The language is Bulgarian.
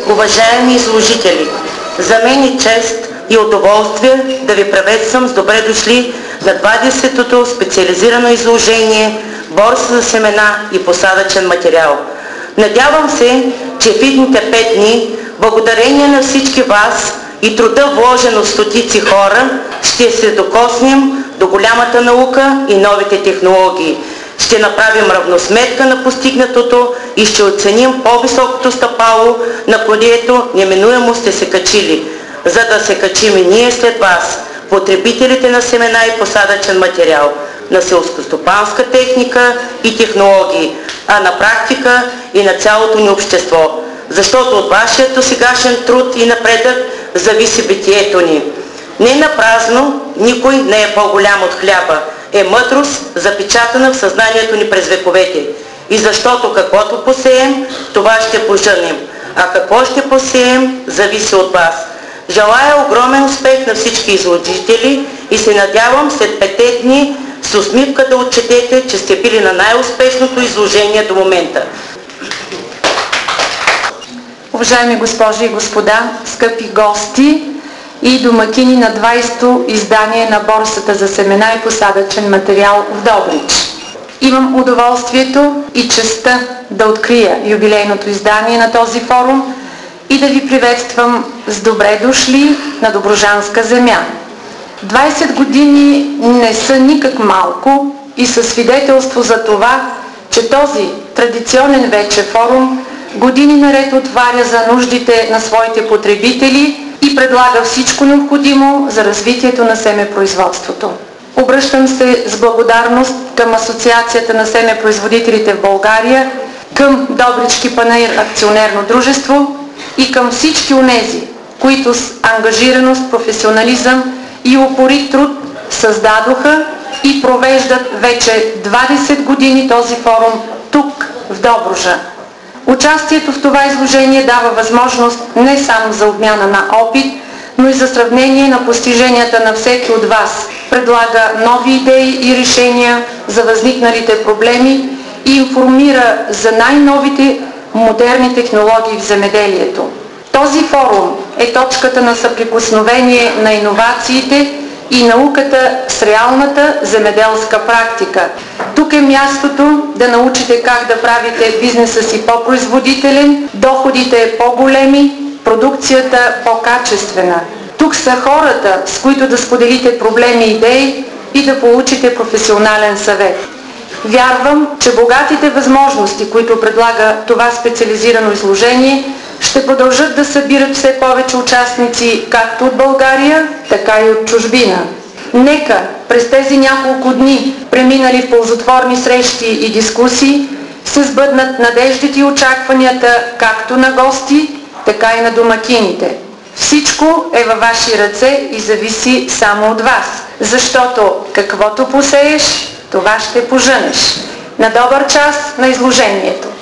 Уважаеми изложители, за мен е чест и удоволствие да ви приветствам с добре дошли на 20-то специализирано изложение Борса за семена и посадъчен материал. Надявам се, че в идните 5 дни, благодарение на всички вас и труда вложен от стотици хора, ще се докоснем до голямата наука и новите технологии. Ще направим равносметка на постигнатото и ще оценим по-високото стъпало, на което неминуемо сте се качили, за да се качим и ние след вас, потребителите на семена и посадъчен материал, на селскостопанска техника и технологии, а на практика и на цялото ни общество. Защото от вашия досегашен труд и напредък зависи битието ни. Не напразно никой не е по-голям от хляба, е мъдрост, запечатана в съзнанието ни през вековете. И защото каквото посеем, това ще пожънем, а какво ще посеем, зависи от вас. Желая огромен успех на всички изложители и се надявам след 5 дни с усмивка да отчетете, че сте били на най-успешното изложение до момента. Уважаеми госпожи и господа, скъпи гости и домакини на 20-то издание на Борсата за семена и посадъчен материал в Добрич. Имам удоволствието и честта да открия юбилейното издание на този форум и да ви приветствам с добре дошли на Добруджанска земя. 20 години не са никак малко и са свидетелство за това, че този традиционен вече форум години наред отваря за нуждите на своите потребители и предлага всичко необходимо за развитието на семепроизводството. Обръщам се с благодарност към Асоциацията на семепроизводителите в България, към Добрички панаир акционерно дружество и към всички онези, които с ангажираност, професионализъм и упорит труд създадоха и провеждат вече 20 години този форум тук в Добруджа. Участието в това изложение дава възможност не само за обмяна на опит, но и за сравнение на постиженията на всеки от вас. Предлага нови идеи и решения за възникналите проблеми и информира за най-новите модерни технологии в земеделието. Този форум е точката на съприкосновение на иновациите и науката с реалната земеделска практика. Тук е мястото да научите как да правите бизнеса си по-производителен, доходите по-големи, продукцията по-качествена. Тук са хората, с които да споделите проблеми и идеи и да получите професионален съвет. Вярвам, че богатите възможности, които предлага това специализирано изложение, ще продължат да събират все повече участници както от България, така и от чужбина. Нека през тези няколко дни, преминали в ползотворни срещи и дискусии, се сбъднат надеждите и очакванията както на гости, така и на домакините. Всичко е във ваши ръце и зависи само от вас, защото каквото посееш, това ще пожънеш. На добър час на изложението!